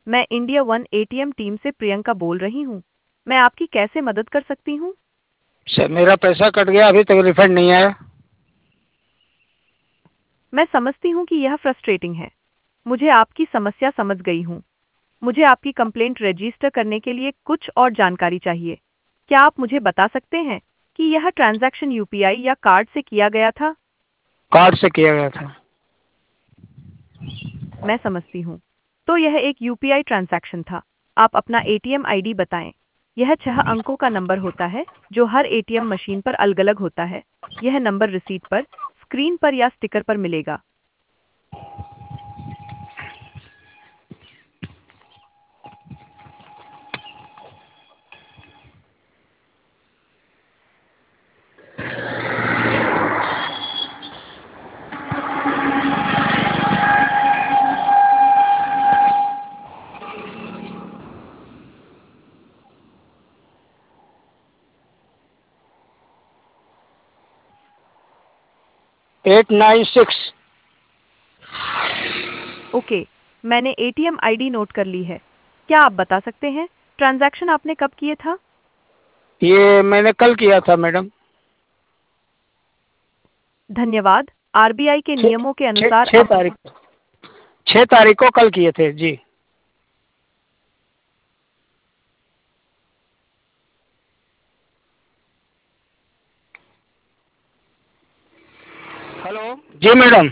मैं India one ATM team से प्रियंका बोल रही हूँ। मैं आपकी कैसे मदद कर सकती हूँ? सर मेरा पैसा कट गया, अभी तक रिफंड नहीं आया। मैं समझती हूँ कि यह फ्रस्ट्रेटिंग है। मुझे आपकी समस्या समझ गई हूँ। मुझे आपकी कंप्लेंट रजिस्टर करने के लिए कुछ और जानकारी चाहिए। क्या आप मुझे बता सकते हैं कि यह ट्रांजैक्शन यूपीआई या कार्ड से किया गया था? कार्ड से किया गया था। मैं समझती हूँ। तो यह एक यूपीआई ट्रांजैक्शन था। आप अपना एटीएम आईडी बताएं। यह 6 अंकों का नंबर होता है जो हर एटीएम मशीन पर अलग-अलग होता है। यह नंबर रिसीट पर, स्क्रीन पर या स्टिकर पर मिलेगा। 896। ओके, मैंने एटीएम आईडी नोट कर ली है। क्या आप बता सकते हैं ट्रांजैक्शन आपने कब किए था? ये मैंने कल किया था मैडम। धन्यवाद। आरबीआई के छः नियमों के छः अनुसार छः तारीख 6 तारीख को कल किए थे जी। हेलो जी मैडम।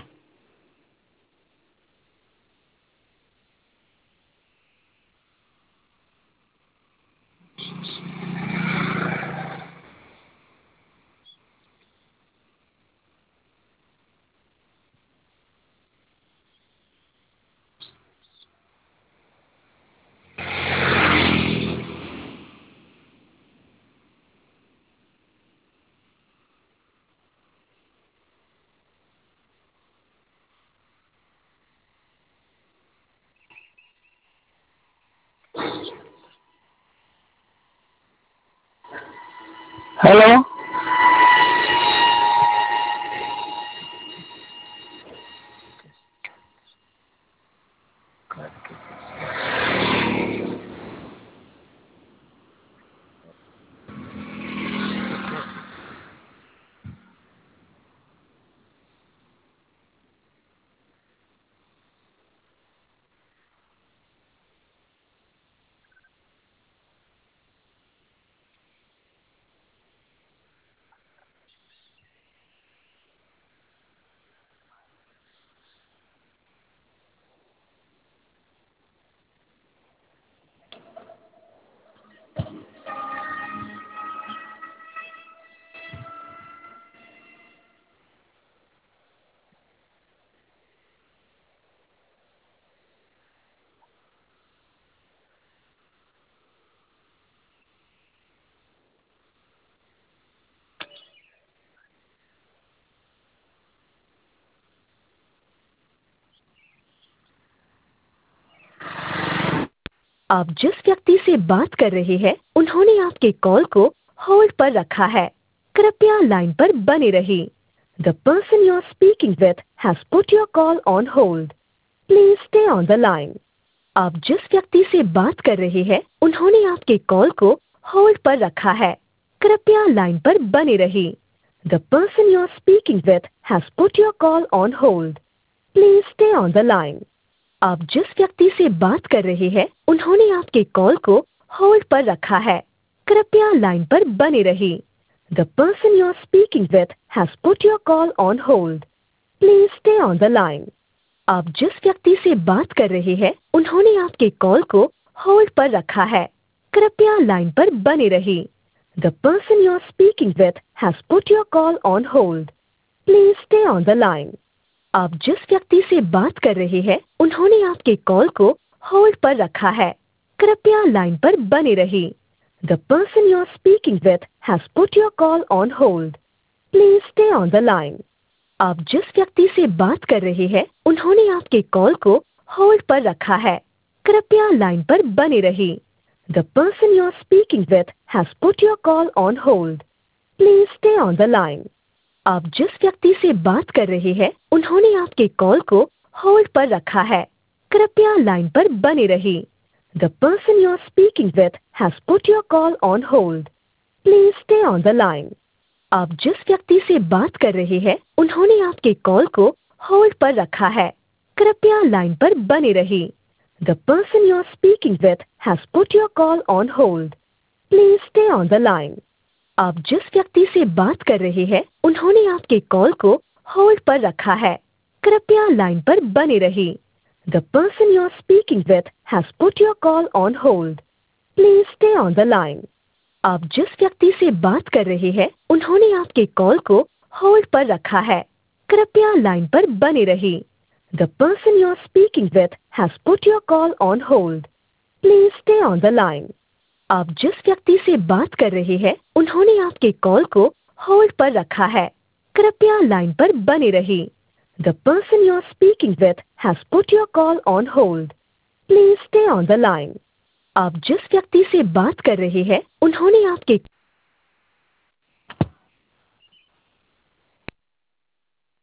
हेलो आप जिस व्यक्ति से बात कर रहे हैं उन्होंने आपके कॉल को होल्ड पर रखा है। कृपया लाइन पर बने रहिए। The person you are speaking with has put your call on hold. Please stay on the line. आप जिस व्यक्ति से बात कर रहे हैं उन्होंने आपके कॉल को होल्ड पर रखा है। कृपया लाइन पर बने रहिए। The person you are speaking with has put your call on hold. Please stay on the line. आप जिस व्यक्ति से बात कर रहे हैं उन्होंने आपके कॉल को होल्ड पर रखा है। कृपया लाइन पर बने रहिए। The person you are speaking with has put your call on hold. Please stay on the line. आप जिस व्यक्ति से बात कर रहे हैं उन्होंने आपके कॉल को होल्ड पर रखा है। कृपया लाइन पर बने रहिए। The person you are speaking with has put your call on hold. Please stay on the line. आप जिस व्यक्ति से बात कर रहे हैं उन्होंने आपके कॉल को होल्ड पर रखा है। कृपया लाइन पर बने रहिए। The person you are speaking with has put your call on hold. Please stay on the line. आप जिस व्यक्ति से बात कर रहे हैं उन्होंने आपके कॉल को होल्ड पर रखा है। कृपया लाइन पर बने रहिए। The person you are speaking with has put your call on hold. Please stay on the line. आप जिस व्यक्ति से बात कर रहे हैं उन्होंने आपके कॉल को होल्ड पर रखा है। कृपया लाइन पर बने रहिए। The person you are speaking with has put your call on hold. Please stay on the line. आप जिस व्यक्ति से बात कर रहे हैं उन्होंने आपके कॉल को होल्ड पर रखा है। कृपया लाइन पर बने रहिए। The person you are speaking with has put your call on hold. Please stay on the line. आप जिस व्यक्ति से बात कर रहे हैं उन्होंने आपके कॉल को होल्ड पर रखा है। कृपया लाइन पर बने रहिए। The person you are speaking with has put your call on hold. Please stay on the line. आप जिस व्यक्ति से बात कर रहे हैं उन्होंने आपके कॉल को होल्ड पर रखा है। कृपया लाइन पर बने रहिए। The person you are speaking with has put your call on hold. Please stay on the line. आप जिस व्यक्ति से बात कर रहे हैं उन्होंने आपके कॉल को होल्ड पर रखा है। कृपया लाइन पर बने रहिए। The person you are speaking with has put your call on hold. Please stay on the line. आप जिस व्यक्ति से बात कर रहे हैं उन्होंने आपके